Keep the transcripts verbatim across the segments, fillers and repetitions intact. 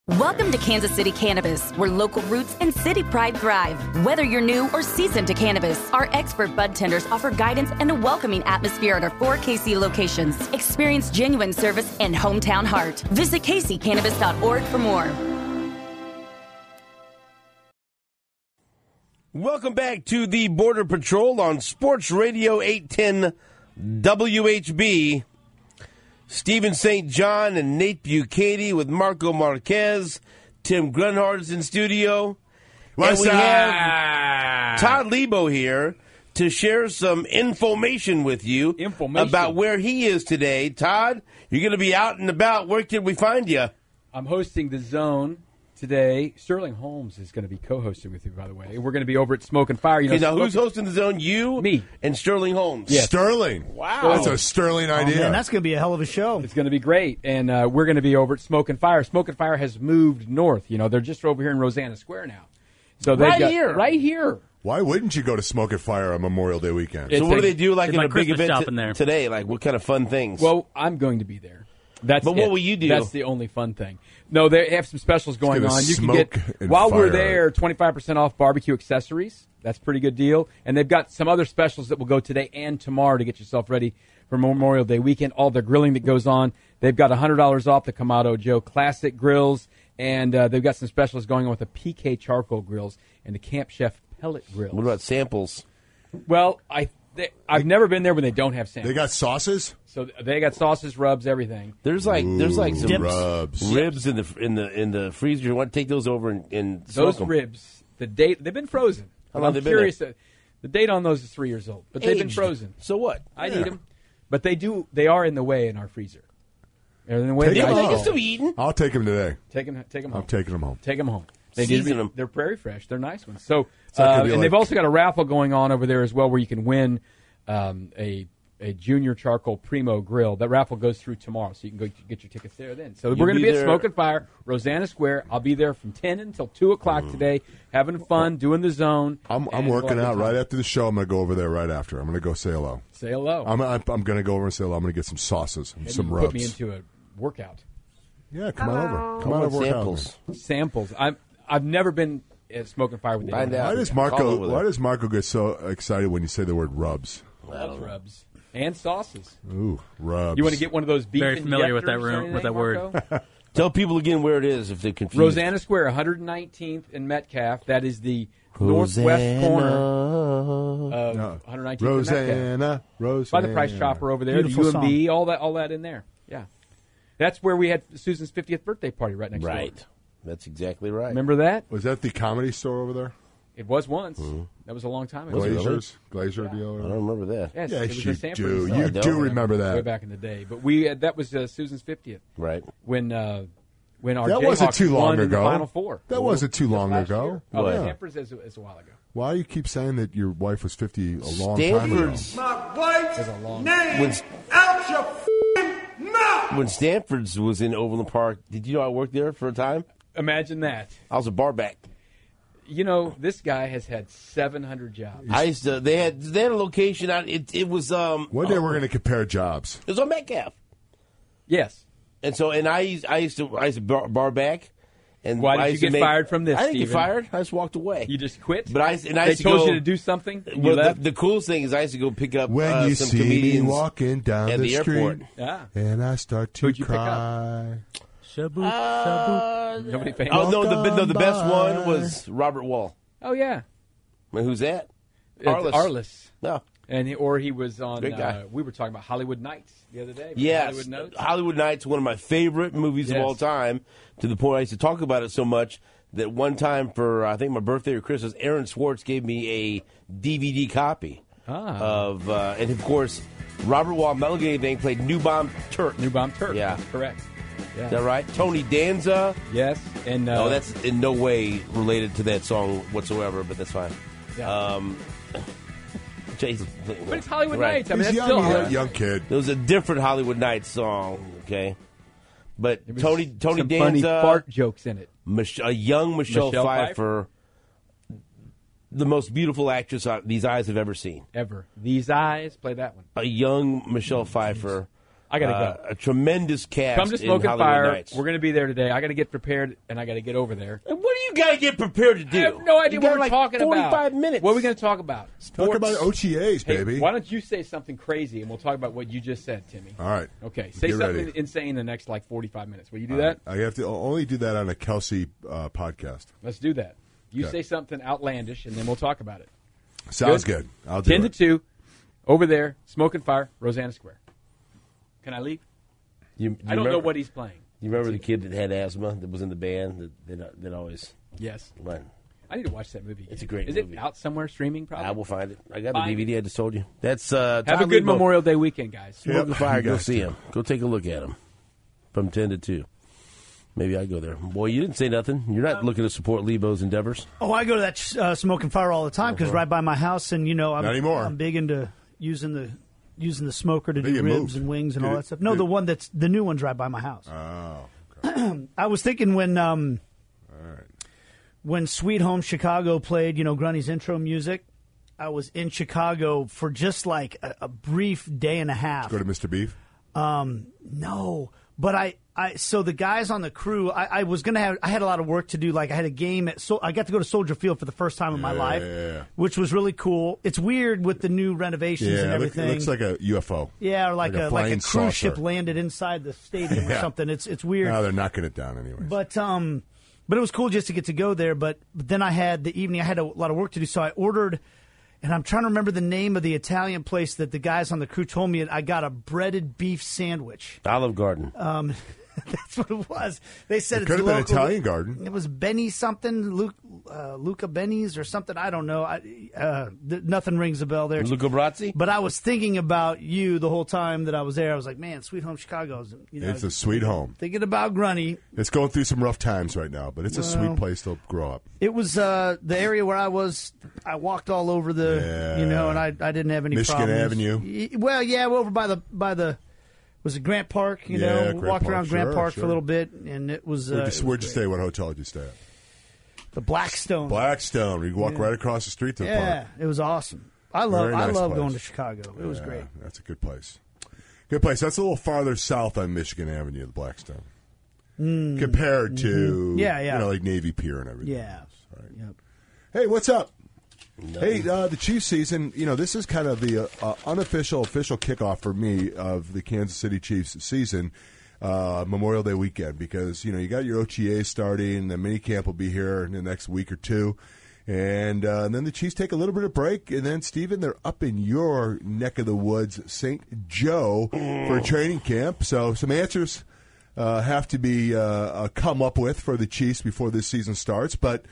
Welcome to Kansas City Cannabis, where local roots and city pride thrive. Whether you're new or seasoned to cannabis, our expert bud tenders offer guidance and a welcoming atmosphere at our four K C locations. Experience genuine service and hometown heart. Visit K C cannabis dot org for more. Welcome back to the Border Patrol on Sports Radio eight ten W H B. Stephen Saint John and Nate Bukaty with Marco Marquez. Tim Grunhard is in studio. What's and we up? have Todd Lebo here to share some information with you Information. about where he is today. Todd, you're going to be out and about. Where can we find you? I'm hosting The Zone today. Sterling Holmes is going to be co-hosting with you, by the way. We're going to be over at Smoke and Fire. You know, Okay, now, Smoke- who's hosting the zone? You? Me. And Sterling Holmes. Yes. Sterling. Wow. That's a Sterling idea. Oh, man, that's going to be a hell of a show. It's going to be great, and uh, we're going to be over at Smoke and Fire. Smoke and Fire has moved north. You know, they're just over here in Rosanna Square now. So they've Right got, here. right here. Why wouldn't you go to Smoke and Fire on Memorial Day weekend? It's So what a- do they do like it's in like a big Christmas event shopping t- there. today? Like what kind of fun things? Well, I'm going to be there. That's But what it. will you do? That's the only fun thing. No, they have some specials going gonna on. You can smoke get and while we're fire. there, twenty-five percent off barbecue accessories. That's a pretty good deal. And they've got some other specials that will go today and tomorrow to get yourself ready for Memorial Day weekend. All the grilling that goes on. They've got one hundred dollars off the Kamado Joe Classic grills, and uh, they've got some specials going on with the P K charcoal grills and the Camp Chef pellet grills. what about samples? Well, I they, I've never been there when they don't have samples. They got sauces? so they got sauces, rubs, everything. There's like there's like some Dips. Rubs. ribs in the in the in the freezer. You want to take those over and, and smoke Those 'em. ribs, the date they've been frozen. How long I'm they been curious. uh, the date on those is three years old, but they've been Aged. frozen. So what? I Yeah. need them, but they do. They are in the way in our freezer. They're in the way. Take of the them ice home. You're cream. still eating. I'll take him today. Take them. Take them home. I'm taking him home. Take them home. They need to Season be, 'em. They're very fresh. They're nice ones. So, that uh, could be and like- they've also got a raffle going on over there as well, where you can win um, a a junior charcoal primo grill. That raffle goes through tomorrow, so you can go get your tickets there then. So You'll we're going to be be at there- Smoke and Fire, Rosanna Square. I'll be there from ten until two o'clock today, having fun, doing the zone. I'm, I'm and we'll working have a out good right time. after the show. I'm going to go over there right after. I'm going to go say hello. Say hello. I'm, I'm, I'm going to go over and say hello. I'm going to get some sauces and Maybe some you rubs. Put me into a workout. yeah, come on over. Come I on want over. work out with samples. me. Samples. I'm. I've never been at Smoke and Fire with Find the out. Why does Call Marco? over there. Why does Marco get so excited when you say the word rubs? rubs and sauces. Ooh, rubs. You want to get one of those beef Very familiar with that injectors or room- with anything, that word. Marco? Tell people again where it is if they're confused. Rosanna Square, one hundred nineteenth in Metcalf. That is the northwest corner of No. one hundred nineteenth and Metcalf. Rosanna, Rosanna. By the Price Chopper over there, Beautiful the U M B, all that, all that in there. Yeah, that's where we had Susan's fiftieth birthday party right next Right. door. That's exactly right. Remember that? Was that the comedy store over there? It was once. That was a long time ago. it really? Glazers, Glazer I deal. don't remember that. Yes, Yes, it was you in Sanford. do. So You I don't. do remember way that. back in the day. But we uh, that was uh, Susan's fiftieth Right. when uh, when our That wasn't Jayhawks too long won in ago. the Final Four. That wasn't too Just long last ago. year. Oh, What? the Stanford's is, is a while ago. Why do you keep saying that your wife was fifty a long time ago? Stanford's My wife's It's a long- name When- out your f***ing mouth. when Stanford's was in Overland Park. Did you know I worked there for a time? Imagine that. I was a bar back. You know, this guy has had seven hundred jobs. I used to. They had they had a location out. It it was um. One day we're going to compare jobs. It was on Metcalf, Yes. and so and I used I used to I used to bar, bar back. And Why did I you used to get make- fired from this, I didn't get Steven? fired. I just walked away. You just quit? But I and I they used to told go, you to do something, and you Well, the, left? the coolest thing is I used to go pick up When uh, you some see me comedians walking down at the, the street, airport. Ah. and I start to Who'd you pick up? cry. Shaboop, Uh, Nobody famous? oh no, the no, the best Welcome one by. was Robert Wall. Oh, yeah. Well, who's that? It's Arliss. Arliss. No, And he, or he was on, Great guy. uh, we were talking about Hollywood Nights the other day. Remember yes, Hollywood Notes? Hollywood Nights, one of my favorite movies of Yes. all time. To the point I used to talk about it so much that one time for I think my birthday or Christmas, Aaron Swartz gave me a D V D copy Ah. of, uh, and of course, Robert Wall, Not Looking at Anything, played Newbomb Turk. New Bomb Turk. Yeah. That's correct. Yeah. Is that right? Tony Danza. Yes. And, uh, Oh, that's in no way related to that song whatsoever, but that's fine. yeah. Um, Jason, but it's Hollywood right. Nights. I mean, He's that's young, still young, Hollywood. young kid. There was a different Hollywood Nights song, okay? But There was Tony Tony some funny Danza, fart jokes in it. Mich- a young Michelle, Michelle Pfeiffer, the most beautiful actress uh, these eyes have ever seen. Ever. These eyes. Play that one. A young Michelle Pfeiffer, I got to uh, go. A tremendous cast. Come to Smoke in and Fire. Nights. We're going to be there today. I got to get prepared, and I got to get over there. And what do you got to get prepared to do? I have no idea You what got we're like talking forty-five about. minutes. What are we going to talk about? Talk Sports. about O T As, Hey, baby. why don't you say something crazy, and we'll talk about what you just said, Timmy. All right. Okay. Say Get something ready. insane in the next, like, forty-five minutes. Will you do All that? right. I have to only do that on a Kelsey uh, podcast. Let's do that. You Okay. say something outlandish, and then we'll talk about it. Sounds good. good. I'll do ten it. to two, over there, Smoke and Fire, Rosanna Square. Can I leave? You, you I don't remember, know what he's playing. You remember the kid that had asthma that was in the band that that, that always Yes. went? I need to watch that movie. It's a great Is movie. it out somewhere streaming, probably? I will find it. I got Find the D V D. it. I just told you. That's uh, Have a Tom good Lebo. Memorial Day weekend, guys. Smoke Yep. and Fire. You Go guys see too. him. Go take a look at him. From ten to two. Maybe I go there. Boy, you didn't say nothing. You're not looking to support Lebo's endeavors. Oh, I go to that uh, Smoke and Fire all the time because right by my house, and you know, I'm, Not anymore. I'm big into using the using the smoker to Maybe do it ribs moved. and wings and Did all it- that stuff. No, did the it- one that's the new one's right by my house. Oh. I was thinking when um, when Sweet Home Chicago played, you know, Grunny's intro music. I was in Chicago for just like a, a brief day and a half. Go to Mister Beef. Um, no, but I, I, so the guys on the crew, I, I was gonna have, I had a lot of work to do. Like I had a game at, so I got to go to Soldier Field for the first time in my Yeah, life, yeah, yeah. which was really cool. It's weird with the new renovations and Yeah, it, look, everything. it looks like a U F O. yeah, or like, like a a, like a flying cruise ship saucer. landed inside the stadium or Yeah. something. It's it's weird. No, they're knocking it down anyways. But um, but it was cool just to get to go there. But, but then I had the evening. I had a lot of work to do, so I ordered. And I'm trying to remember the name of the Italian place that the guys on the crew told me. I got a breaded beef sandwich. Olive Garden. Um, that's what it was. They said It it's could have been local. Italian Garden. It was Benny something, Luke, uh, Luca Benny's or something. I don't know. I, uh, th- nothing rings a bell there. Luca Brazzi? But I was thinking about you the whole time that I was there. I was like, man, Sweet Home Chicago. is, You know, It's a sweet home. Thinking about Grunny. It's going through some rough times right now, but it's a Well, sweet place to grow up. It was uh, the area where I was. I walked all over the, Yeah. you know, and I, I didn't have any Michigan problems. Avenue. Y- Well, yeah, over by the by the. Was it Grant Park? You Yeah, know, Grant walked Park, around Grant sure, Park sure. for a little bit, and it was. Uh, Where'd it you, was where'd you great. stay? What hotel did you stay at? The Blackstone. Blackstone. You walk Yeah. right across the street to the Yeah, park. it was awesome. I love Very I nice love place. going to Chicago. It was Yeah, great. That's a good place. Good place. That's a little farther south on Michigan Avenue, the Blackstone, compared to Mm-hmm. Yeah, yeah. you know, like Navy Pier and everything. Yeah. All right. Yep. Hey, what's up? Hey, uh, the Chiefs season, you know, this is kind of the uh, uh, unofficial, official kickoff for me of the Kansas City Chiefs season, uh, Memorial Day weekend, because, you know, you got your O T A starting, the mini camp will be here in the next week or two, and, uh, and then the Chiefs take a little bit of break, and then, Steven, they're up in your neck of the woods, Saint Joe, for a training camp, so some answers uh, have to be uh, uh, come up with for the Chiefs before this season starts, but...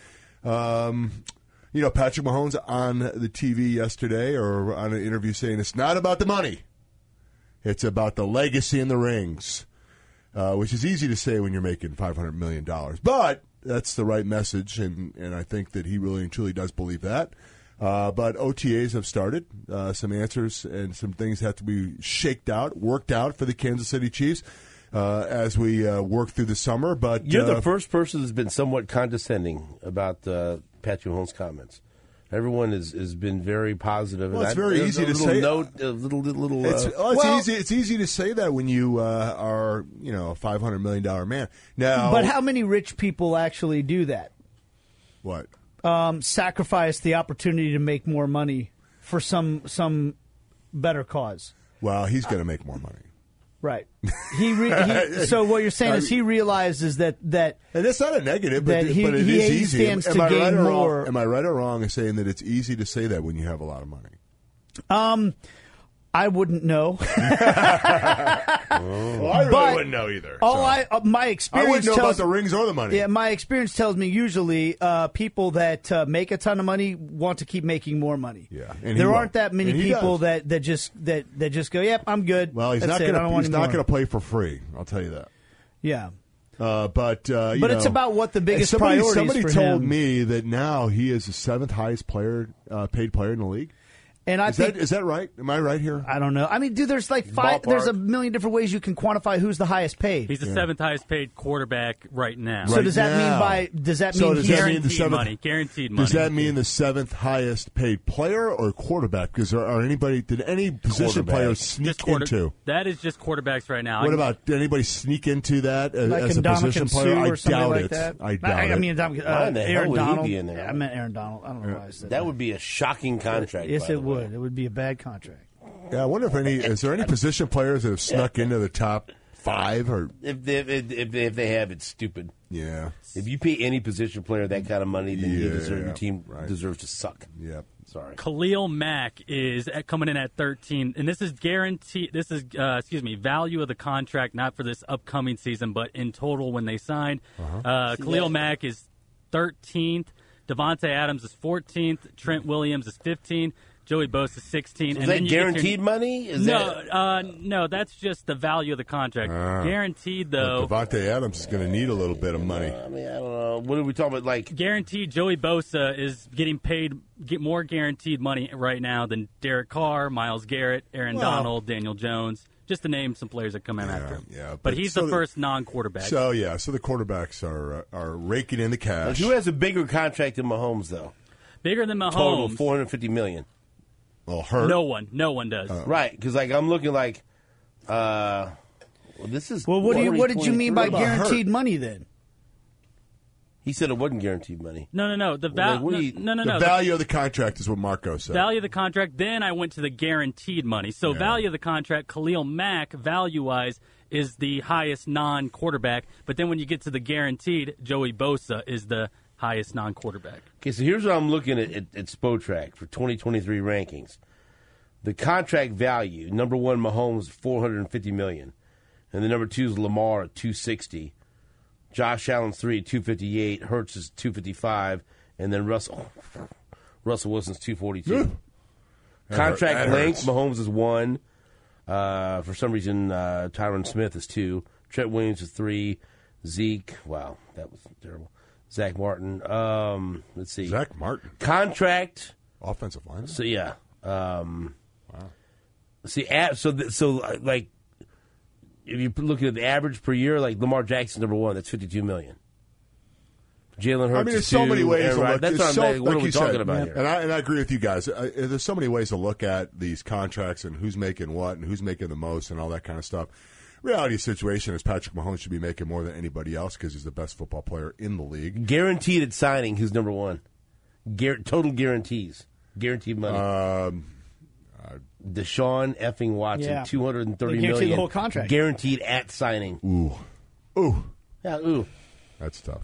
Um, You know, Patrick Mahomes on the T V yesterday or on an interview saying it's not about the money. It's about the legacy and the rings, uh, which is easy to say when you're making five hundred million dollars. But that's the right message, and, and I think that he really and truly does believe that. Uh, but O T As have started. Uh, some answers and some things have to be shaked out, worked out for the Kansas City Chiefs uh, as we uh, work through the summer. But You're uh, the first person that's been somewhat condescending about uh, Patrick Mahomes' comments. Everyone has, has been very positive. Well, and it's I- very a easy to little say. Note, a little, little. It's, Uh, well, it's Well- easy. It's easy to say that when you uh, are, you know, a five hundred million dollar man. Now, But how many rich people actually do that? what? Um, sacrifice the opportunity to make more money for some some better cause. Well, he's going to make more money, Right. He, re- he so what you're saying is he realizes that that and that's not a negative, but, That he- but it he is easy. stands am to I right gain or wrong? more. Am I right or wrong in saying that it's easy to say that when you have a lot of money? um I wouldn't know. Well, I really But wouldn't know either. All so. I uh, my I experience wouldn't know about tells the rings or the money. Yeah, my experience tells me usually uh, people that uh, make a ton of money want to keep making more money. Yeah, and he there will. aren't that many And he people does. that, that just that, that just go, "Yep, I'm good." Well, he's That's not it. I going don't to. want He's any not more." going to play for free. I'll tell you that. Yeah, Uh, but uh, you But it's know, about what the biggest and somebody, priorities Somebody for told him. me that now he is the seventh highest player, uh, paid player in the league. And I is think that is that right? Am I right here? I don't know. I mean, dude, there's like five. Ballpark. There's a million different ways you can quantify who's the highest paid. He's the yeah. seventh highest paid quarterback right now. So right does that now. mean by does that so mean does he's that mean the guaranteed seventh, money? Guaranteed money. Does that mean the seventh highest paid player or quarterback? Because are, are anybody did any position players sneak just quarter, into? That is just quarterbacks right now. What I, about did anybody sneak into that as, like as a position player? I doubt like it. that? I doubt I, I it. mean, uh, Why the hell Aaron would he Donald. be in there? Yeah, I meant Aaron Donald. I don't know why I said that. That would be a shocking contract. Yes, by it the way. would. It would be a bad contract. Yeah, I wonder if any is there any position players that have snuck into the top five or If they, if, if, if they have, it's stupid. yeah, If you pay any position player that kind of money, then you Yeah, deserve, your team right. deserves to suck. yeah. Sorry. Khalil Mack is at, coming in at thirteen, and this is guaranteed. This is uh, excuse me, value of the contract, not for this upcoming season, but in total when they signed. Uh-huh. Uh, Khalil that? Mack is thirteenth. Devontae Adams is fourteenth. Trent Williams is fifteenth. Joey Bosa is sixteen. So and is then that you get guaranteed your, money? Is no, that uh, no, that's just the value of the contract. Ah. Guaranteed though. Devontae Adams is going to need a little bit of money. I mean, I don't know. What are we talking about? Like, Guaranteed, Joey Bosa is getting paid get more guaranteed money right now than Derek Carr, Myles Garrett, Aaron Well, Donald, Daniel Jones, just to name some players that come in Yeah, after him. yeah, but, but he's so the the- first non-quarterback. So yeah, so the quarterbacks are uh, are raking in the like, cash. who has a bigger contract than Mahomes, though? Bigger than Total Mahomes. four hundred fifty million. Well, hurt. No one, no one does. Right, because like I'm looking like, uh, well, this is. Well, what do you what did you mean by What about guaranteed hurt? money then? He said it wasn't guaranteed money. no, no, no. The Well, val- like, what do you- no, no, The no. value of the contract is what Marco said. The value of the contract. Then I went to the guaranteed money. So Yeah. value of the contract. Khalil Mack, value-wise, is the highest non-quarterback. But then when you get to the guaranteed, Joey Bosa is the highest non-quarterback. Okay, so here's what I'm looking at at, at SpoTrack for twenty twenty-three rankings. The contract value: number one, Mahomes, four hundred fifty million, and the number two is Lamar at two sixty. Josh Allen's three, two fifty-eight. Hurts is two fifty-five, and then Russell Russell Wilson's two forty-two. That Contract hurt- that length: hurts. Mahomes is one. Uh, for some reason, uh, Tyron Smith is two. Trent Williams is three. Zeke, wow, that was terrible. Zach Martin. Um, let's see. Zach Martin, Contract. offensive line. So yeah. Um, wow. See, at, so th- so uh, like, if you're looking at the average per year, like Lamar Jackson number one, that's fifty-two million. Jalen Hurts. I mean, there's is so two, many ways Aaron to Rodgers- look. That's there's what I'm so, saying. What like are we you talking said, about here? And I, and I agree with you guys. Uh, there's so many ways to look at these contracts and who's making what and who's making the most and all that kind of stuff. Reality situation is Patrick Mahomes should be making more than anybody else because he's the best football player in the league. Guaranteed at signing, who's number one? Gar- total guarantees, guaranteed money. Um, Deshaun effing Watson, Yeah. two hundred and thirty They million. guarantee the whole contract. Guaranteed at signing. ooh, ooh, Yeah, ooh. that's tough.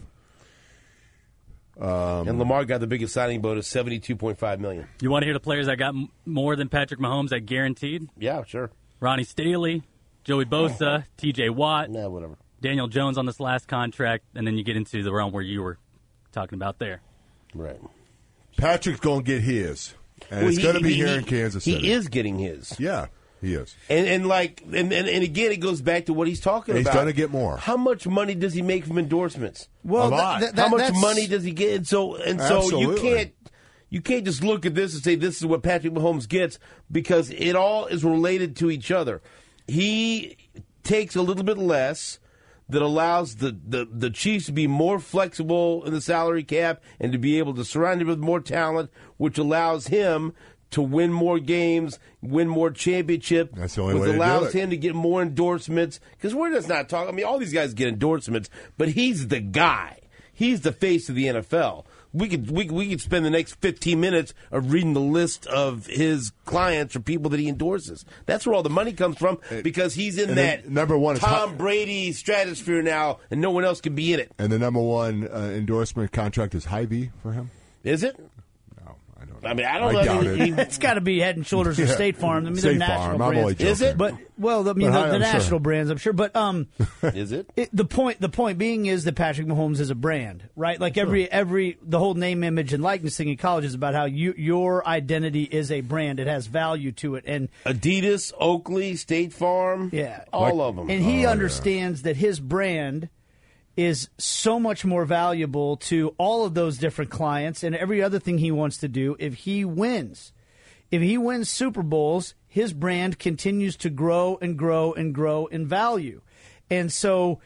And Lamar got the biggest signing bonus, seventy-two point five million. You want to hear the players that got m- more than Patrick Mahomes at guaranteed? Yeah, sure. Ronnie Staley, Joey Bosa, T J Watt, Nah, whatever. Daniel Jones on this last contract, and then you get into the realm where you were talking about there. Right. Patrick's going to get his, and Well, it's he- going to be he- here he- in Kansas City. He is getting his. Yeah, he is. And and like and, and, and again, it goes back to what he's talking He's about. gonna get more. How much money does he make from endorsements? Well, A lot. th- th- How that- much that's- money does he get? And so and so you Absolutely. can't you can't just look at this and say this is what Patrick Mahomes gets because it all is related to each other. He takes a little bit less that allows the, the, the Chiefs to be more flexible in the salary cap and to be able to surround him with more talent, which allows him to win more games, win more championship. That's the only which way to do allows it. him to get more endorsements. Because we're just not talking. I mean, all these guys get endorsements, but he's the guy. He's the face of the N F L. We could we, we could spend the next fifteen minutes of reading the list of his clients or people that he endorses. That's where all the money comes from because he's in And then that number one is Tom Hy- Brady stratosphere now, and no one else can be in it. And the number one uh, endorsement contract is Hy-Vee for him? Is it? No, I don't know. I mean, I don't know. I I doubt mean, it. he- It's got to be Head and Shoulders or Yeah. State Farm. I mean, State they're Farm. national I'm brands. only Is it? But well, I mean, But the, hi- the I'm national sure. brands, I'm sure. But um, Is it? it, the point the point being is that Patrick Mahomes is a brand, right? Like every every the whole name, image, and likeness thing in college is about how you your identity is a brand. It has value to it, and Adidas, Oakley, State Farm. yeah, all of them. And he Oh, understands that his brand is so much more valuable to all of those different clients and every other thing he wants to do if he wins. if he wins Super Bowls, his brand continues to grow and grow and grow in value. And so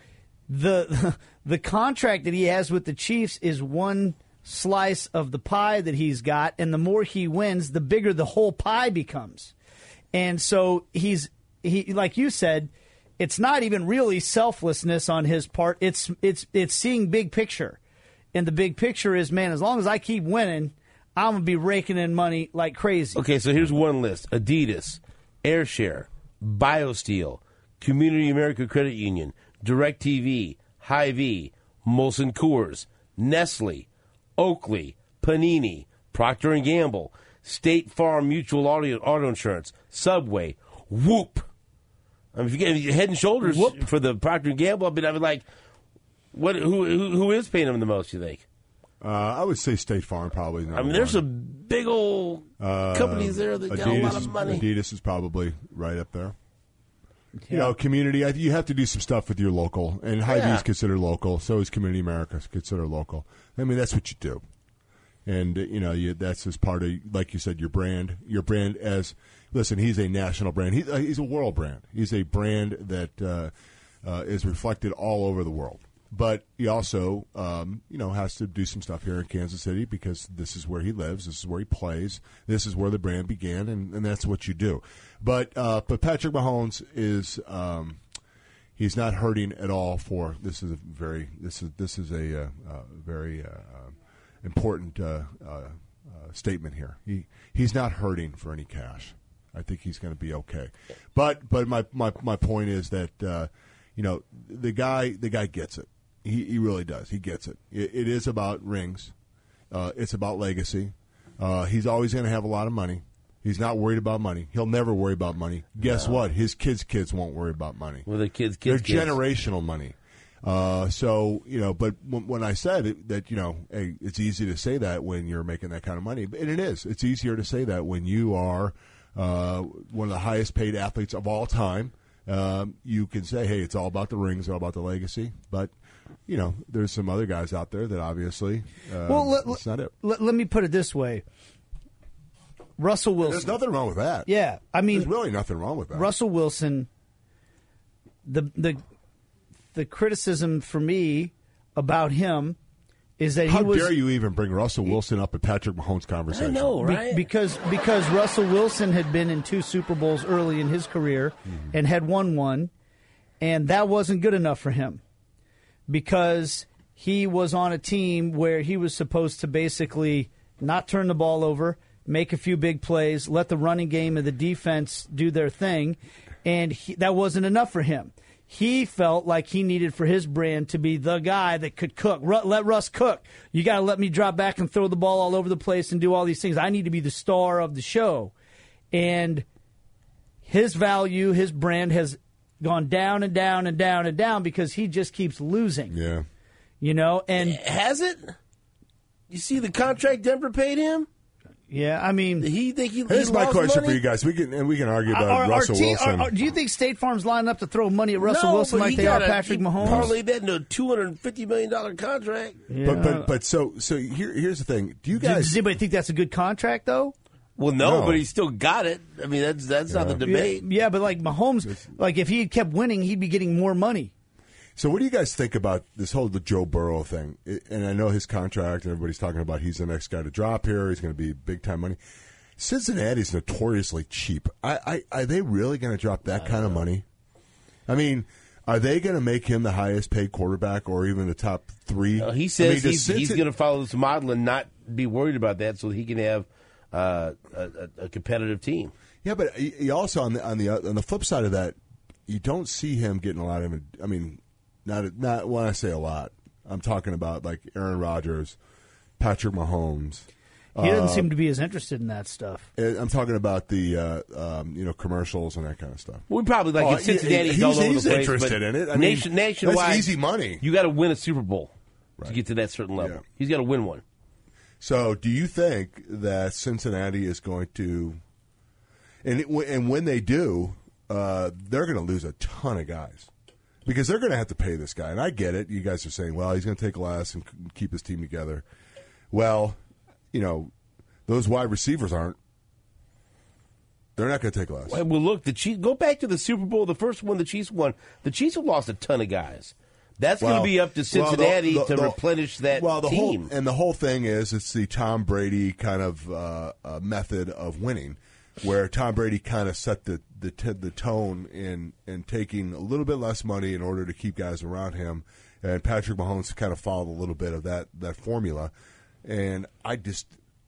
the the contract that he has with the Chiefs is one slice of the pie that he's got, and the more he wins, the bigger the whole pie becomes. And so he's he like you said, it's not even really selflessness on his part. It's it's it's seeing big picture. And the big picture is, man, as long as I keep winning, I'm going to be raking in money like crazy. Okay, so here's one list. Adidas, AirShare, BioSteel, Community America Credit Union, DirecTV, Hy-Vee, Molson Coors, Nestle, Oakley, Panini, Procter and Gamble, State Farm Mutual Auto, Auto Insurance, Subway, Whoop. I mean, if you get your head and shoulders Whoop. for the Procter and Gamble, I mean, I mean, like, what? Who, who who is paying them the most? You think? Uh, I would say State Farm probably. I mean, there's one. some big old uh, companies there that Adidas got a lot is, of money. Adidas is probably right up there. Yeah. You know, community. I, you have to do some stuff with your local, and Hy-Vee Yeah. is considered local. So is Community America considered local. I mean, that's what you do, and uh, you know, you, that's just part of, like you said, your brand. Your brand as listen. He's a national brand. He, uh, he's a world brand. He's a brand that uh, uh, is reflected all over the world. But he also, um, you know, has to do some stuff here in Kansas City because this is where he lives, this is where he plays, this is where the brand began, and, and that's what you do. But uh, but Patrick Mahomes is um, he's not hurting at all for this is a very this is this is a uh, uh, very uh, important uh, uh, uh, statement here. He he's not hurting for any cash. I think he's going to be okay. But but my my, my point is that uh, you know the guy the guy gets it. He, he really does. He gets it. It, it is about rings. Uh, it's about legacy. Uh, he's always going to have a lot of money. He's not worried about money. He'll never worry about money. Guess No. what? His kids' kids won't worry about money. Well, the kids, They're kids, kids. generational money. Uh, so, you know, but when, when I said it, that, you know, hey, it's easy to say that when you're making that kind of money. And it is. It's easier to say that when you are uh, one of the highest paid athletes of all time. Um, you can say, hey, it's all about the rings, it's all about the legacy. But, you know, there's some other guys out there that obviously uh, Well, let, that's not it. Let, let me put it this way. Russell Wilson. There's nothing wrong with that. Yeah, I mean, there's really nothing wrong with that. Russell Wilson, the the the criticism for me about him is that How he was. dare you even bring Russell Wilson up at Patrick Mahomes' conversation? I know, Be- right? because because Russell Wilson had been in two Super Bowls early in his career Mm-hmm. and had won one, and that wasn't good enough for him because he was on a team where he was supposed to basically not turn the ball over, make a few big plays, let the running game and the defense do their thing, and he, that wasn't enough for him. He felt like he needed for his brand to be the guy that could cook. Ru- let Russ cook. You got to let me drop back and throw the ball all over the place and do all these things. I need to be the star of the show. And his value, his brand has gone down and down and down and down because he just keeps losing. Yeah. You know, and Has it? You see the contract Denver paid him? yeah, I mean, He think he, Here's he my lost question money? for you guys. We can and we can argue about Are- are Russell te- Wilson. are- are- do you think State Farm's lining up to throw money at Russell no, Wilson but like he they are got a- Patrick he Mahomes? Parlayed that into a two hundred fifty million dollars contract. But but but so so here here's the thing. Do you guys Does anybody think that's a good contract, though? Well, no, No. but he still got it. I mean, that's that's not the debate. Yeah, yeah, but like Mahomes, like if he had kept winning, he'd be getting more money. So what do you guys think about this whole the Joe Burrow thing? It- and I know his contract, and everybody's talking about he's the next guy to drop here. He's going to be big time money. Cincinnati's notoriously cheap. I, I, are they really going to drop that kind of money? I mean, are they going to make him the highest paid quarterback or even the top three? Uh, he I says mean, does he's, he's Cincin- going to follow this model and not be worried about that, so he can have uh, a, a, a competitive team. Yeah, but he he also on the on the on the flip side of that, you don't see him getting a lot of. I mean, not not when I say a lot, I'm talking about like Aaron Rodgers, Patrick Mahomes. He doesn't Uh, seem to be as interested in that stuff. I'm talking about the uh, um, you know commercials and that kind of stuff. We probably like Oh, in Cincinnati, he- he's all over he's the place. interested but in it. I mean, nation, nationwide, that's easy money. You got to win a Super Bowl to Right. get to that certain level. Yeah. He's got to win one. So, do you think that Cincinnati is going to, and it, and when they do, uh, they're going to lose a ton of guys because they're going to have to pay this guy. And I get it. You guys are saying, well, he's going to take less and keep his team together. Well, you know, those wide receivers aren't. They're not going to take less. Well, look, the Chiefs. Go back to the Super Bowl, the first one the Chiefs won. The Chiefs have lost a ton of guys. That's well, going to be up to Cincinnati well, the, the, to the, replenish that well, the team. Whole, and the whole thing is it's the Tom Brady kind of uh, uh, method of winning, where Tom Brady kind of set the the, t- the tone in in taking a little bit less money in order to keep guys around him, and Patrick Mahomes kind of followed a little bit of that that formula, and I just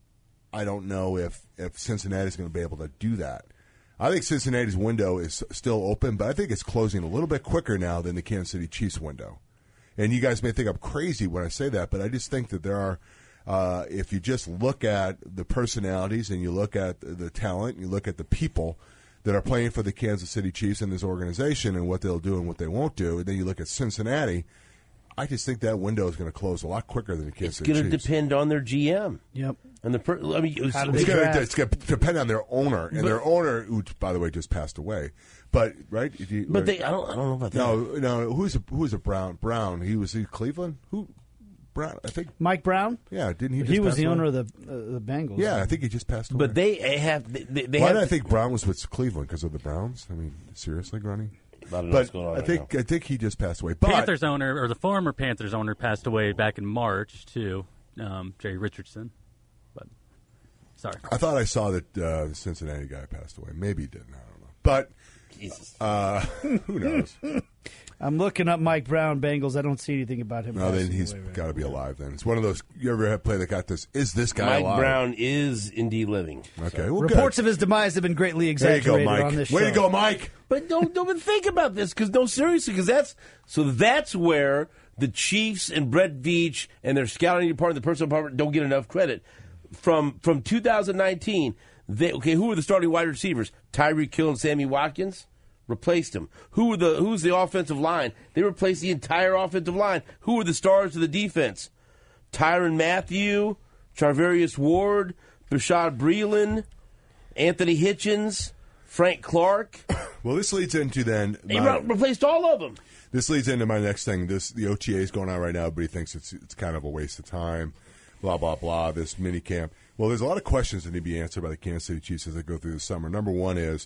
I don't know if if Cincinnati's going to be able to do that. I think Cincinnati's window is still open, but I think it's closing a little bit quicker now than the Kansas City Chiefs window. And you guys may think I'm crazy when I say that, but I just think that there are, uh, if you just look at the personalities and you look at the talent, and you look at the people that are playing for the Kansas City Chiefs and this organization and what they'll do and what they won't do, and then you look at Cincinnati, I just think that window is going to close a lot quicker than the Kansas City Chiefs. It's going to depend on their G M. Yep. And the per- I mean, it's, How do It's they going draft? to depend on their owner, and But- their owner, who by the way just passed away. But right, If you, but they, I don't, I don't know about that. no, no. Who's a, who's a Brown? Brown. He was in Cleveland. Who? Brown. I think. Mike Brown? Yeah, didn't he? Just He was pass the away? owner of the uh, the Bengals. Yeah, I think he just passed away. But they have. They, they Why have did I think Brown was with Cleveland because of the Browns? I mean, seriously, Grunny? I don't know But what's going on I right think now. I think he just passed away. But Panthers owner, or the former Panthers owner, passed away back in March, too. Um, Jerry Richardson. But, sorry. I thought I saw that uh, the Cincinnati guy passed away. Maybe he didn't. I don't know. But Jesus. uh, who knows? I'm looking up Mike Brown, Bengals. I don't see anything about him. No, then passing he's away right got to now. be alive. Then it's one of those. You ever have play that got this? Is this guy Mike alive? Brown is indeed living. Okay, well, Reports good. of his demise have been greatly There you go, exaggerated Mike. on this Way show. to go, Mike. But don't don't even think about this, because no, seriously, because that's so that's where the Chiefs and Brett Veach and their scouting department, the personal department, don't get enough credit. From from two thousand nineteen, they, okay, who were the starting wide receivers? Tyreek Hill and Sammy Watkins replaced them. Who were the who's the offensive line? They replaced the entire offensive line. Who were the stars of the defense? Tyrann Mathieu, Charvarius Ward, Bashad Breeland, Anthony Hitchens, Frank Clark. Well, this leads into then. They my- re- replaced all of them. This leads into my next thing. This the O T A is going on right now. Everybody thinks it's it's kind of a waste of time. Blah blah blah. This mini camp. Well, there's a lot of questions that need to be answered by the Kansas City Chiefs as they go through the summer. Number one is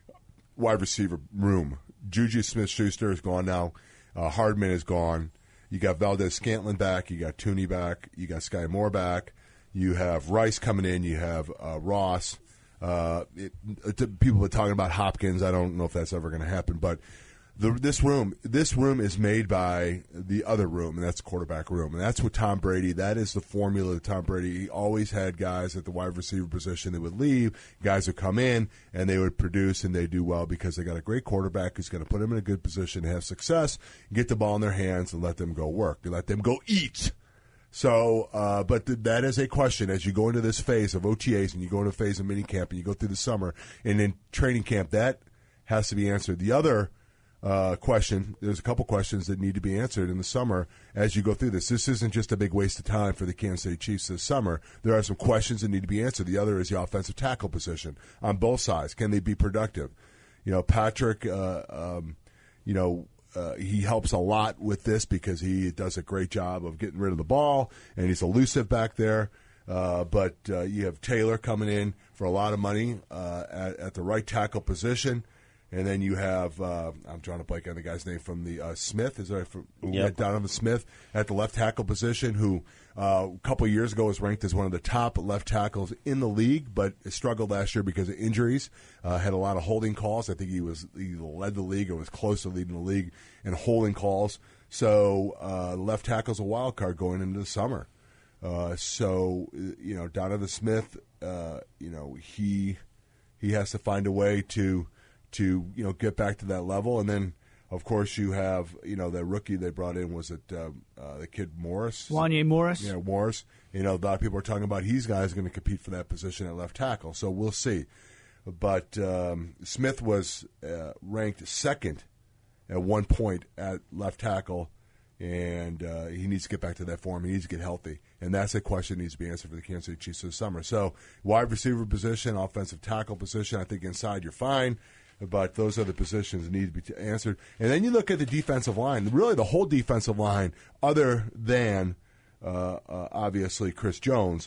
wide receiver room. Juju Smith-Schuster is gone now. Uh, Hardman is gone. You got Valdez Scantling back. You got Tooney back. You got Sky Moore back. You have Rice coming in. You have uh, Ross. Uh, it, it, people have been talking about Hopkins. I don't know if that's ever going to happen, but the, this room, this room is made by the other room, and that's the quarterback room, and that's what Tom Brady. That is the formula of Tom Brady. He always had guys at the wide receiver position that would leave, guys would come in, and they would produce and they do well because they got a great quarterback who's going to put them in a good position to have success, get the ball in their hands, and let them go work. They let them go eat. So, uh, but th- that is a question as you go into this phase of O T As and you go into a phase of minicamp and you go through the summer and in training camp, that has to be answered. The other uh, question, there's a couple questions that need to be answered in the summer as you go through this. This isn't just a big waste of time for the Kansas City Chiefs this summer. There are some questions that need to be answered. The other is the offensive tackle position on both sides. Can they be productive? You know, Patrick, uh, um, you know, Uh, he helps a lot with this because he does a great job of getting rid of the ball, and he's elusive back there. Uh, but uh, you have Taylor coming in for a lot of money uh, at, at the right tackle position. And then you have, uh, I'm trying to blank on the guy's name from the uh, Smith, is that from Yep. yeah, Donovan Smith at the left tackle position, who uh, a couple of years ago was ranked as one of the top left tackles in the league, but struggled last year because of injuries. Uh, had a lot of holding calls. I think he was he led the league or was close to leading the league in holding calls. So uh, left tackle's a wild card going into the summer. Uh, so you know, Donovan Smith, uh, you know he he has to find a way to. to, you know, get back to that level. And then, of course, you have, you know, that rookie they brought in, was it uh, uh, the kid Morris? Wanye Morris? Yeah, Morris. You know, a lot of people are talking about he's guys going to compete for that position at left tackle. So we'll see. But um, Smith was uh, ranked second at one point at left tackle, and uh, he needs to get back to that form. He needs to get healthy. And that's a question that needs to be answered for the Kansas City Chiefs this summer. So wide receiver position, offensive tackle position, I think inside you're fine. But those are the positions that need to be answered. And then you look at the defensive line. Really, the whole defensive line, other than uh, uh, obviously Chris Jones,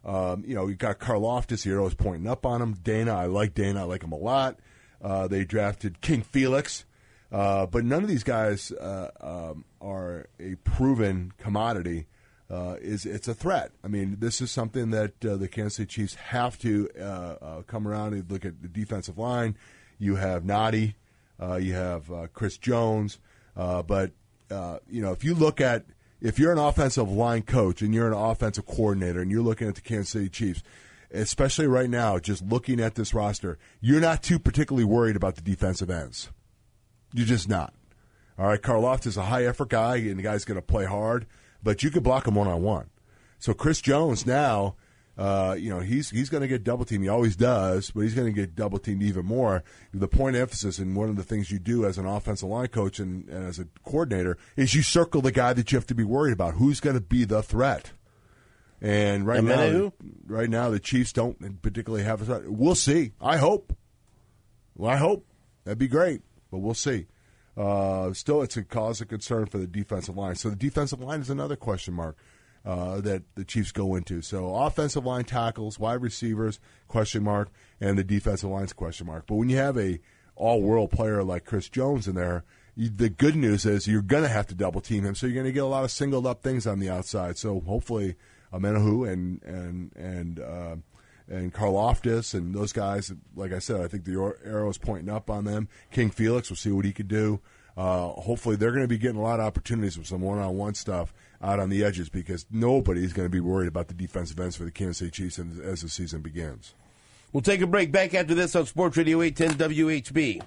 Um, you know, you got Karlaftis here, always pointing up on him. Dana, I like Dana. I like him a lot. Uh, they drafted King Felix. Uh, but none of these guys uh, um, are a proven commodity. Uh, is it's a threat. I mean, this is something that uh, the Kansas City Chiefs have to uh, uh, come around and look at the defensive line. You have Nadi, uh, you have uh, Chris Jones, uh, but uh, you know, if you look at if you're an offensive line coach and you're an offensive coordinator and you're looking at the Kansas City Chiefs, especially right now, just looking at this roster, you're not too particularly worried about the defensive ends. You're just not. All right, Karlaftis is a high-effort guy, and the guy's going to play hard, but you could block him one-on-one. So Chris Jones now, uh, you know, he's he's going to get double-teamed. He always does, but he's going to get double-teamed even more. The point of emphasis, and one of the things you do as an offensive line coach and, and as a coordinator, is you circle the guy that you have to be worried about. Who's going to be the threat? And right now, right now, the Chiefs don't particularly have a threat. We'll see. I hope. Well, I hope. That'd be great. But we'll see. Uh, still, it's a cause of concern for the defensive line. So the defensive line is another question mark uh, that the Chiefs go into. So offensive line tackles, wide receivers, question mark, and the defensive line's question mark. But when you have a all-world player like Chris Jones in there, you, the good news is you're going to have to double-team him. So you're going to get a lot of singled-up things on the outside. So hopefully Amenahu and and and uh, and Karlaftis and those guys, like I said, I think the arrow's pointing up on them. King Felix, we'll see what he could do. Uh, hopefully they're going to be getting a lot of opportunities with some one-on-one stuff out on the edges because nobody's going to be worried about the defensive ends for the Kansas City Chiefs as the season begins. We'll take a break. Back after this on Sports Radio eight ten W H B.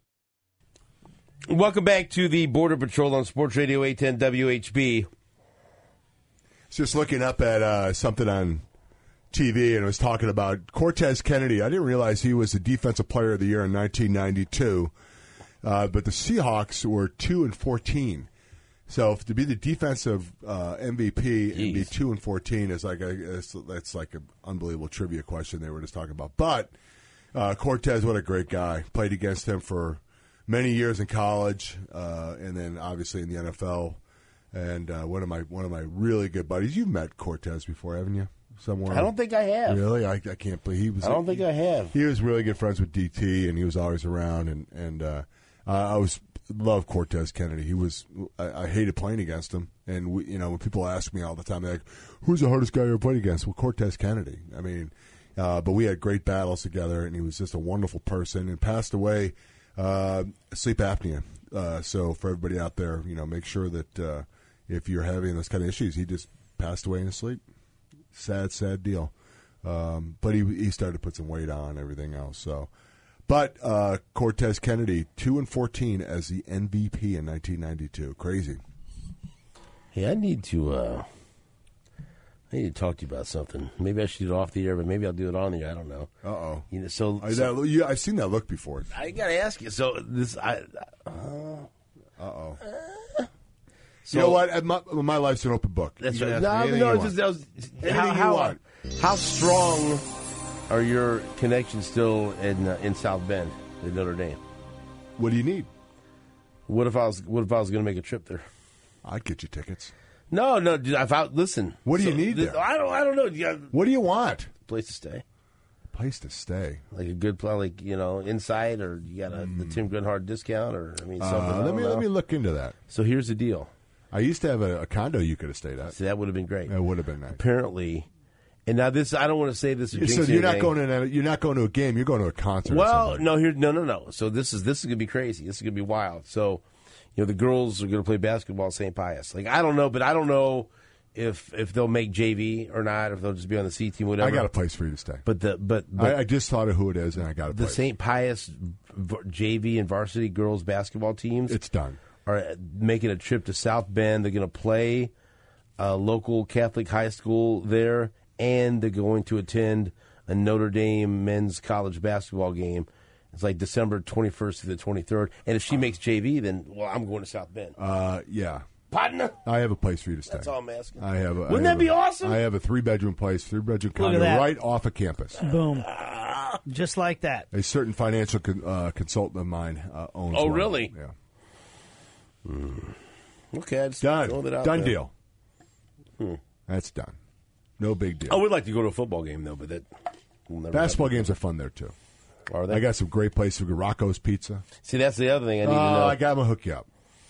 Welcome back to the Border Patrol on Sports Radio eight ten W H B. Just looking up at uh, something on T V, and it was talking about Cortez Kennedy. I didn't realize he was the Defensive Player of the Year in nineteen ninety-two, uh, but the Seahawks were two and fourteen. So if to be the defensive uh, M V P Jeez. and be two and fourteen is like a it's, that's like an unbelievable trivia question they were just talking about. But uh, Cortez, what a great guy! Played against him for many years in college, uh, and then obviously in the N F L. And uh, one of my one of my really good buddies. You've met Cortez before, haven't you? Somewhere. I don't think I have. Really, I, I can't believe he was. I don't think he, I have. He was really good friends with D T, and he was always around. And and uh, I was love Cortez Kennedy. He was. I, I hated playing against him. And we, you know, when people ask me all the time, they're like, "Who's the hardest guy you ever played against?" Well, Cortez Kennedy. I mean, uh, but we had great battles together, and he was just a wonderful person. And passed away, uh, sleep apnea. Uh, so for everybody out there, you know, make sure that. Uh, If you're having those kind of issues, he just passed away in his sleep. Sad, sad deal. Um, but he he started to put some weight on and everything else. So, but uh, Cortez Kennedy, two and fourteen as the M V P in nineteen ninety-two. Crazy. Hey, I need to. Uh, I need to talk to you about something. Maybe I should do it off the air, but maybe I'll do it on the air. I don't know. Uh oh. You know, so, I, so that, you, I've seen that look before. I got to ask you. So this, I. Uh oh. Uh, So, you know what? My, my life's an open book. That's you right. No, no, it's just, that was, how, how, you want. how strong are your connections still in uh, in South Bend at Notre Dame? What do you need? What if I was What if I was going to make a trip there? I'd get you tickets. No, no. Dude, if I listen, what do so, you need this, there? I don't. I don't know. You got what do you want? Place to stay. Place to stay. Like a good place, like you know, inside, or you got a, mm. the Tim Grunhard discount, or I mean, something. Uh, let me know. let me look into that. So here's the deal. I used to have a, a condo you could have stayed at. See, that would have been great. That would have been nice. Apparently, and now this, I don't want to say this. Or so you're not anything. going to you're not going to a game. You're going to a concert. Well, no, here, no, no, no. So this is this is going to be crazy. This is going to be wild. So, you know, the girls are going to play basketball at Saint Pius. Like I don't know, but I don't know if if they'll make J V or not, or if they'll just be on the C team. Whatever. I got a place for you to stay. But the but, but I, I just thought of who it is, and I got a the place. Saint Pius J V and varsity girls basketball teams. It's done. Are making a trip to South Bend. They're going to play a local Catholic high school there, and they're going to attend a Notre Dame men's college basketball game. It's like December twenty-first through the twenty-third. And if she makes J V, then, well, I'm going to South Bend. Uh, yeah. Partner? I have a place for you to stay. That's all I'm asking. I have. A, Wouldn't I that be a, awesome? I have a three-bedroom place, three-bedroom condo right off of campus. Boom. Just like that. A certain financial con, uh, consultant of mine uh, owns Oh, one. really? Yeah. Mm. Okay, I just done. It out done there. deal. Hmm. That's done. No big deal. I would like to go to a football game, though, but that will never Basketball happen. games are fun there, too. Are they? I got some great places. Rocco's Pizza. See, that's the other thing I need Oh, to know. I got to hook you up.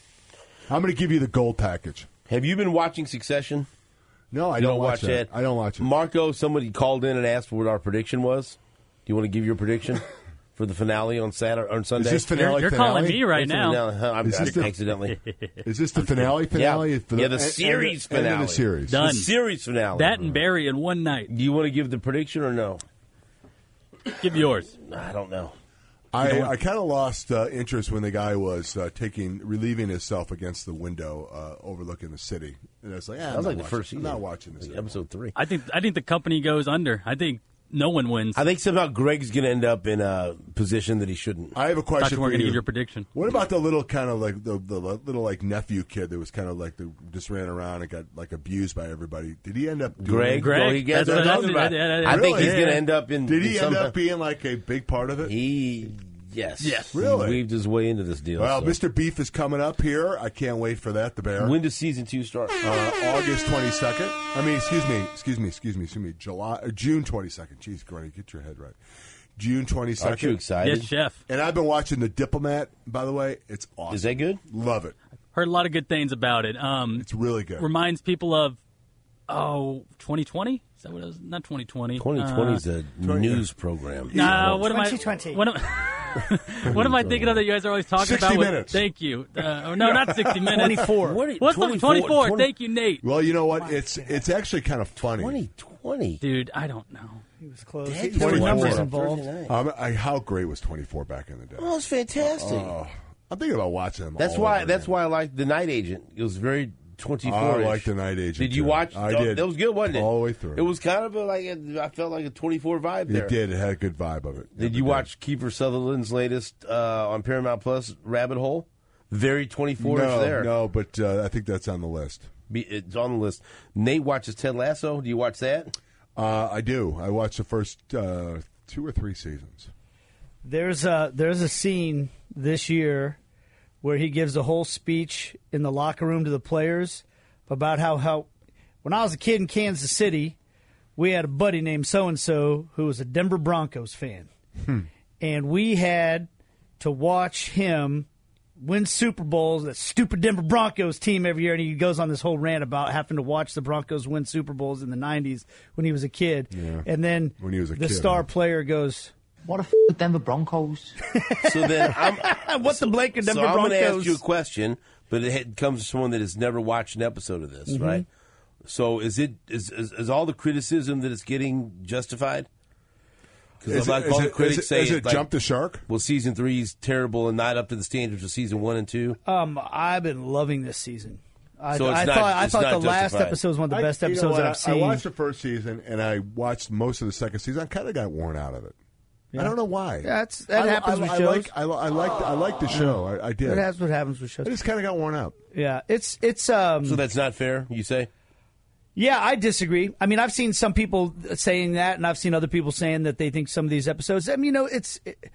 I'm going to give you the gold package. Have you been watching Succession? No, I You don't, don't watch watch that. that? I don't watch it. Marco, somebody called in and asked what our prediction was. Do you want to give your prediction for the finale on Saturday on Sunday? Is this finale? You're finale? calling me right It's the now. finale. Huh, I'm, Is this I- the- accidentally. Is this the finale? Finale? Yeah. For the, Yeah, the end- series end, End finale. of the series. Done. The series finale. That and Barry in one night. Do you want to give the prediction or no? Give yours. I don't know. I, I kind of lost uh, interest when the guy was uh, taking, relieving himself against the window uh, overlooking the city. And I was like, ah, That I'm was not like the watching- first I'm season. not watching this. Like anymore. episode three. I think I think the company goes under. I think no one wins. I think somehow Greg's going to end up in a position that he shouldn't. I have a Thought question you weren't for going to you. give your prediction. What about the little kind of like the, the little like nephew kid that was kind of like the, just ran around and got like abused by everybody? Did he end up doing Greg, Greg, well, he gets that's what it. I was- About- yeah, yeah, yeah. I think Really? he's going to Yeah. end up in. Did he end somehow- up being like a big part of it? He yes, Yes. Really? He weaved his way into this deal. Well, so. Mister Beef is coming up here. I can't wait for that. The Bear. When does season two start? Uh, August twenty-second. I mean, excuse me, excuse me, excuse me, excuse me. July, uh, June twenty-second. Jeez, Granny, get your head right. June twenty-second. Aren't you excited? Yes, chef. And I've been watching The Diplomat, by the way. It's awesome. Is that good? Love it. Heard a lot of good things about it. Um, It's really good. reminds people of oh twenty twenty. Is that what it was? Not twenty twenty. twenty twenty is Uh, a news program. no, what am I? twenty twenty. What am, what am I thinking of that you guys are always talking sixty about? with- minutes. Thank you. Uh, oh, no, not sixty minutes. twenty-four. What? What's the twenty-four? twenty Thank you, Nate. Well, you know what? It's it's actually kind of funny. twenty twenty. Dude, I don't know. He was close. Dead There were twenty-four. numbers involved. Um, I, how great was twenty-four back in the day? Oh, it's fantastic. Oh, I'm thinking about watching them. that's all why. over That's again. why I like The Night Agent. It was very twenty-four. I like The Night Agent, Did you too. watch? I oh, did. That was good, wasn't it? All the way through. It was kind of a, like a, I felt like a twenty-four vibe there. It did. It had a good vibe of it. Did It you did. watch Kiefer Sutherland's latest uh, on Paramount Plus, Rabbit Hole? Very twenty-four-ish No, there. no, but uh, I think that's on the list. Be, it's on the list. Nate watches Ted Lasso. Do you watch that? Uh, I do. I watched the first uh, two or three seasons. There's a there's a scene this year where he gives a whole speech in the locker room to the players about how, how when I was a kid in Kansas City, we had a buddy named so and so who was a Denver Broncos fan, and we had to watch him win Super Bowls, that stupid Denver Broncos team every year, and he goes on this whole rant about having to watch the Broncos win Super Bowls in the nineties when he was a kid. Yeah. And then When he was a the kid, star huh? player goes, What the f*** with Denver Broncos? So then I'm. "What's the Blake and Denver so I'm Broncos?" going to ask you a question, but it had- comes from someone that has never watched an episode of this, right? So is it is, is is all the criticism that it's getting justified? Is Because it, like is all the it, critics is it, say is it's it like, jump the shark? well, season three is terrible and not up to the standards of season one and two. Um, I've been loving this season. I, So it's I not- thought I it's thought not the last justified. episode was one of the I- best you know episodes what? that I- I've seen. I watched the first season and I watched most of the second season. I kind of got worn out of it. I don't know why. Yeah, that's- that I, happens I, with I shows. Like, I, li- I liked I liked the show. I, I did. That's what happens with shows. I just kind of got worn out. Yeah, it's it's um. So that's not fair, you say? Yeah, I disagree. I mean, I've seen some people saying that, and I've seen other people saying that they think some of these episodes. I mean, you know, it's it,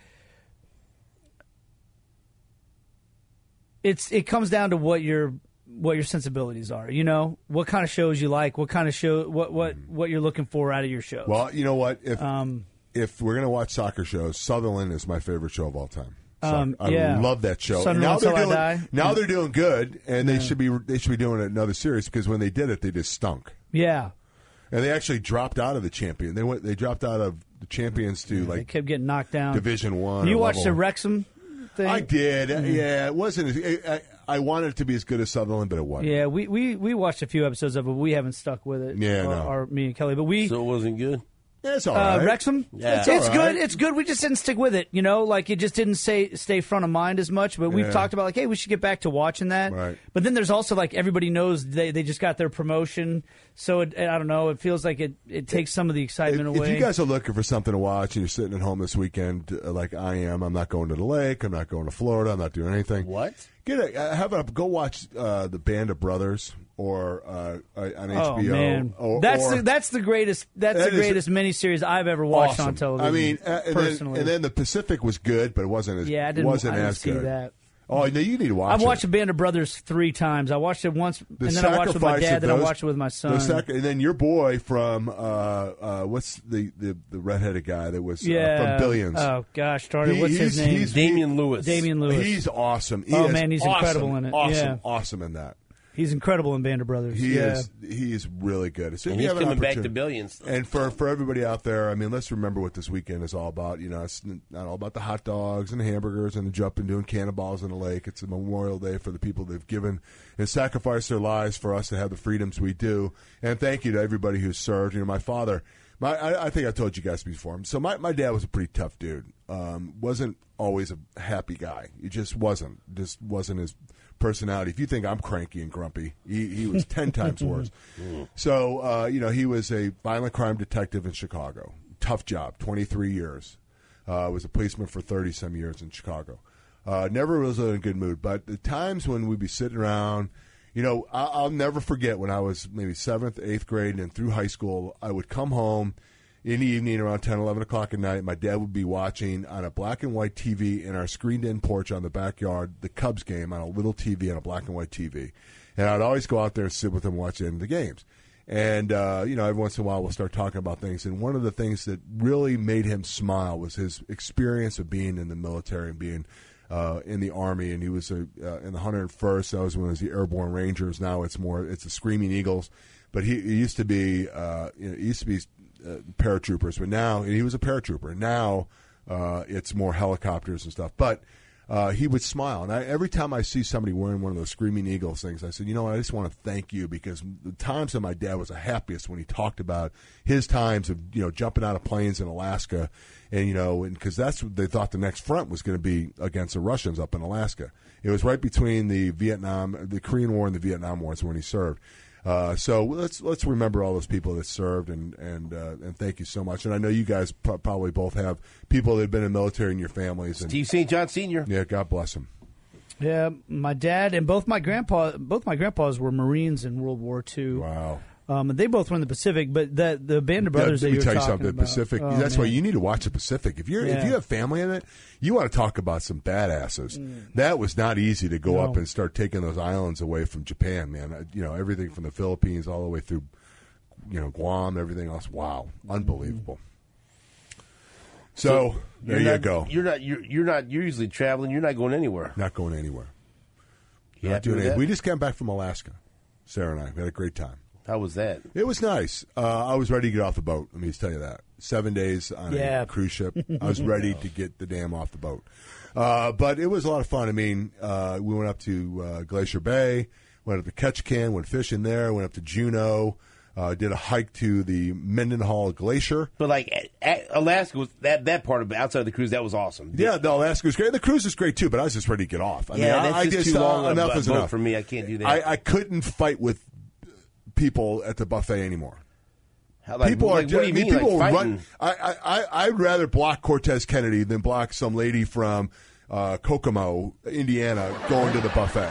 it's it comes down to what your what your sensibilities are. You know, what kind of shows you like, what kind of show, what what what you're looking for out of your shows. Well, you know what? If Um, if we're gonna watch soccer shows, Sutherland is my favorite show of all time. Soc- Um, I yeah. love that show. Sunderland And now they're Till I doing Die. now they're doing good, and they should be they should be doing another series because when they did it, they just stunk. yeah, And they actually dropped out of the champion. They went. They dropped out of the champions to they like kept getting knocked down. Division One. You or watched the level- Wrexham thing? I did. Mm-hmm. Yeah, it wasn't. as- I, I wanted it to be as good as Sutherland, but it wasn't. Yeah, we, we, we watched a few episodes of it. We haven't stuck with it. Yeah, or, no. or me and Kelly, but we. So it wasn't good? Yeah, it's all Uh, right. Wrexham, Yeah. it's, It's it's all right. good. It's good. We just didn't stick with it, you know. Like it just didn't stay stay front of mind as much. But we've Yeah. talked about like, hey, we should get back to watching that. Right. But then there's also like everybody knows they, they just got their promotion, so it, I don't know. It feels like it, it takes some of the If, excitement if away. you guys are looking for something to watch and you're sitting at home this weekend, uh, like I am, I'm not going to the lake. I'm not going to Florida. I'm not doing anything. What? Get a, uh, have a go watch uh, the Band of Brothers or uh, uh, on oh H B O. man, Or, that's or, the, that's the greatest. That's That the is greatest miniseries I've ever watched awesome. on television. I mean, uh, and, personally, then, and then the Pacific was good, but it wasn't as yeah, I didn't, wasn't I didn't as see good. that. Oh, no, you need to watch I've it. watched Band of Brothers three times. I watched it once, The and then I watched it with my sacrifice dad, of then I those- watched it with my son. The sac- and then your boy from, uh, uh, what's the, the, the redheaded guy that was uh, yeah. from Billions? Oh, gosh, started. He- What's his he's- name? he's- Damian Lewis. Damian Lewis. He's awesome. He Oh, is man, he's awesome, incredible in it. Awesome, Yeah. awesome in that. He's incredible in Band of Brothers. He yeah. is he is really good. So if And you he's have an coming back to opportunity- Billions. And for for everybody out there, I mean, let's remember what this weekend is all about. You know, it's not all about the hot dogs and the hamburgers and the jumping, doing cannonballs in the lake. It's a Memorial Day for the people that have given and sacrificed their lives for us to have the freedoms we do. And thank you to everybody who's served. You know, my father. My, I, I think I told you guys before. So my, my dad was a pretty tough dude. Um, wasn't always a happy guy. He just wasn't. Just wasn't his personality. If you think I'm cranky and grumpy, he, he was ten times worse. So, uh, you know, he was a violent crime detective in Chicago. Tough job, twenty-three years. Uh, was a policeman for thirty-some years in Chicago. Uh, never was in a good mood. But the times when we'd be sitting around, you know, I, I'll never forget when I was maybe seventh, eighth grade and through high school, I would come home in the evening around ten, eleven o'clock at night. My dad would be watching on a black and white T V in our screened-in porch on the backyard the Cubs game on a little T V on a black and white T V. And I'd always go out there and sit with him watching the games. And, uh, you know, every once in a while we'll start talking about things. And one of the things that really made him smile was his experience of being in the military and being uh, in the Army. And he was a, uh, in the one hundred first. That was when it was the Airborne Rangers. Now it's more, it's the Screaming Eagles. But he, he used to be, uh, you know, he used to be uh, paratroopers. But now, and he was a paratrooper. Now uh, it's more helicopters and stuff. But Uh, he would smile, and I, every time I see somebody wearing one of those Screaming Eagles things, I said, you know what, I just want to thank you, because the times that my dad was the happiest when he talked about his times of, you know, jumping out of planes in Alaska, and, you know, and because that's what they thought the next front was going to be against the Russians up in Alaska. It was right between the Vietnam, the Korean War and the Vietnam Wars when he served. Uh, so let's let's remember all those people that served, and and uh, and thank you so much. And I know you guys pro- probably both have people that have been in the military in your families. And, Steve Saint John Senior Yeah, God bless him. Yeah, my dad and both my grandpa, both my grandpas were Marines in World War Two. Wow. Um, and they both were in the Pacific, but the the Band of Brothers Yeah, that let me you tell were you something. talking The about. Pacific. Oh, that's man. why you need to watch the Pacific. If you're if Yeah. you have family in it, you want to talk about some badasses. Mm. That was not easy to go No. up and start taking those islands away from Japan, man. Uh, You know, everything from the Philippines all the way through, you know, Guam, everything else. Wow, unbelievable. So, there you're you not, go. You're not. You're, you're not. You're usually traveling. You're not going anywhere. Not going anywhere. You Not happy doing with anything. that? We just came back from Alaska. Sarah and I we had a great time. How was that? It was nice. Uh, I was ready to get off the boat. Let me just tell you that. Seven days on Yeah. a cruise ship. I was ready to get the damn off the boat. Uh, but it was a lot of fun. I mean, uh, we went up to uh, Glacier Bay, went up to Ketchikan, went fishing there, went up to Juneau, uh, did a hike to the Mendenhall Glacier. But like at, at Alaska was that that part of it outside of the cruise that was awesome. Yeah, the Alaska was great. The cruise was great too, but I was just ready to get off. I Yeah, mean, that's I, I just just too uh, long a enough bu- is boat enough for me. I can't do that. I, I couldn't fight with people at the buffet anymore. How, like, people like, are. what do you I mean, mean? people like run. fighting? I, I, I'd rather block Cortez Kennedy than block some lady from uh, Kokomo, Indiana, going to the buffet.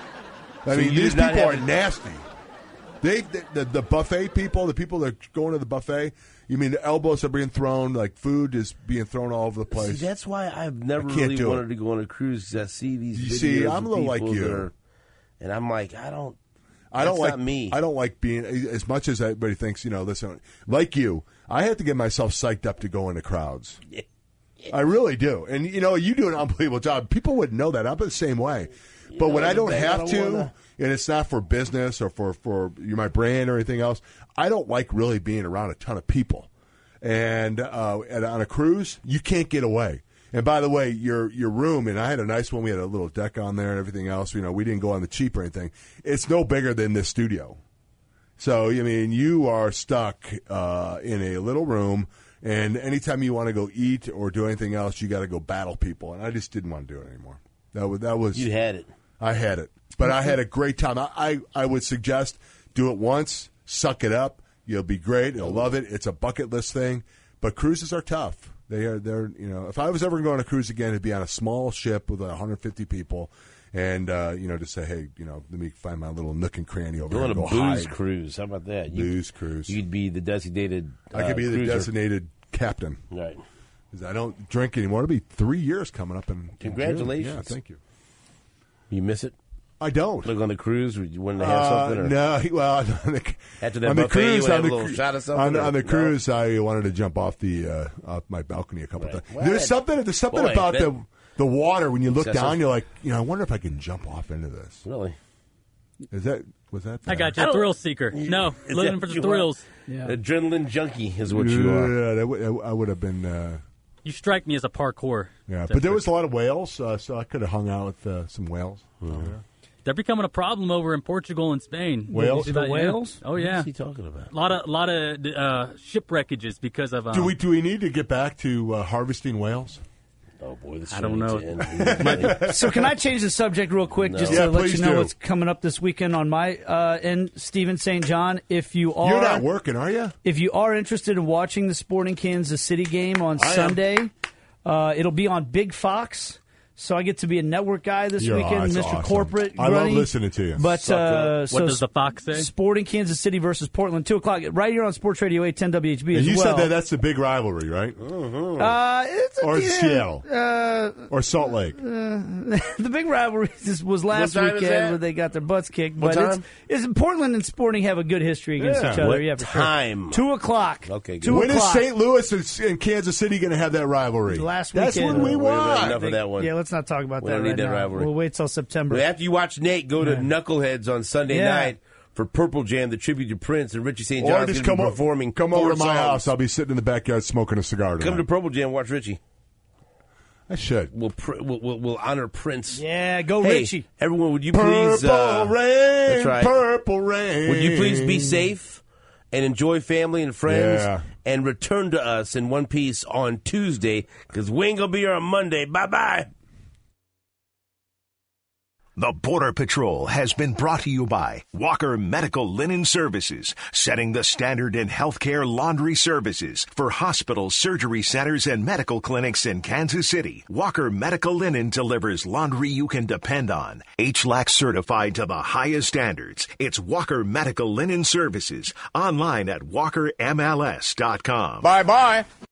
I So mean, you these did not people have are it- nasty. They, the, the, the buffet people, the people that are going to the buffet. You mean the elbows are being thrown, like food is being thrown all over the place. See, that's why I've never I can't really do wanted it. to go on a cruise. 'Cause I see these. You videos see, I'm of a little like people you. that are- and I'm like, I don't. I don't That's like not me. I don't like being as much as everybody thinks. You know, listen, like you, I have to get myself psyched up to go into crowds. I really do, and you know, you do an unbelievable job. People wouldn't know that. I'm the same way. But know, when I don't but I have don't to, wanna- and it's not for business or for for my brand or anything else, I don't like really being around a ton of people. And uh, and on a cruise, you can't get away. And by the way, your your room, and I had a nice one. We had a little deck on there and everything else. You know, we didn't go on the cheap or anything. It's no bigger than this studio. So, I mean, you are stuck uh, in a little room, and anytime you want to go eat or do anything else, you got to go battle people. And I just didn't want to do it anymore. That was, that was You had it. I had it. But I had a great time. I, I, I would suggest do it once, suck it up. You'll be great. You'll love it. It's a bucket list thing. But cruises are tough. They are, they're, you know, if I was ever going on a cruise again, it'd be on a small ship with one hundred fifty people. And, uh, you know, just say, hey, you know, let me find my little nook and cranny over Go here on a and go booze hide. cruise. How about that? You, Booze cruise. You'd be the designated. Uh, I could be the cruiser. designated captain. Right. 'Cause I don't drink anymore. It'll be three years coming up in in June. Congratulations. Yeah, thank you. You miss it? I don't. Look on the cruise when they have Uh, something? Or? no, well, on the, After that on the buffet, cruise, you on have the, a little cru- shot of something? on, or- on the no? cruise, I wanted to jump off the uh, off my balcony a couple Right. times. Well, There's something. There's something boy, about that- the the water when you look Excessive. down. You're like, you know, I wonder if I can jump off into this. Really? Is that was that? I got I you, don't- thrill seeker. No, Is living that for what the you thrills. Yeah. Adrenaline junkie is what you are. Yeah, that w- I would have been. Uh, You strike me as a parkour. yeah, but there was a lot of whales, uh, so I could have hung out with uh, some whales. over there. They're becoming a problem over in Portugal and Spain. Whales? See that? The whales? Yeah. Oh yeah, What's he talking about? a lot of lot of uh, shipwreckages because of. Um, Do we do we need to get back to uh, harvesting whales? Oh, boy, this I don't know. know. So can I change the subject real quick No. just Yeah, to let please you know do. what's coming up this weekend on my uh, end, Stephen Saint John? If you are You're not working, are you? if you are interested in watching the Sporting Kansas City game on I am. Sunday, uh, it'll be on Big Fox. So I get to be a network guy this You're- weekend, that's Mister awesome. Corporate. I love Grunny. listening to you. But Suck it uh, what so does the fox say? Sporting Kansas City versus Portland, two o'clock, right here on Sports Radio eight ten W H B And as you well. said that that's the big rivalry, right? uh, it's a, Or yeah, Seattle. Uh, Or Salt Lake. the big rivalry just was last What time is weekend that? where they got their butts kicked. What but time? it's, it's Portland and Sporting have a good history against Yeah. each other. What yeah, for sure. time? Two o'clock. Okay, good. Two When is o'clock. Saint Louis and, and Kansas City going to have that rivalry? Last That's weekend. when we Uh, wait a minute, want. enough of that one. Yeah, let's not talk about We that don't need right that now. rivalry. We'll wait till September. But after you watch Nate go to Knuckleheads on Sunday Yeah. night for Purple Jam, the tribute to Prince, and Richie Saint Or John's just going come, to o- be performing come four over to my songs. house. I'll be sitting in the backyard smoking a cigar tonight. Come to Purple Jam, watch Richie. I should. We'll, pr- we'll, we'll, we'll honor Prince. yeah, go Hey, Richie. everyone, would you Purple please... uh, rain, that's right. purple rain. Would you please be safe and enjoy family and friends Yeah. and return to us in one piece on Tuesday because we ain't going to be here on Monday. Bye-bye. The Border Patrol has been brought to you by Walker Medical Linen Services, setting the standard in healthcare laundry services for hospitals, surgery centers, and medical clinics in Kansas City. Walker Medical Linen delivers laundry you can depend on. H L A C certified to the highest standards. It's Walker Medical Linen Services. Online at walker M L S dot com. Bye-bye.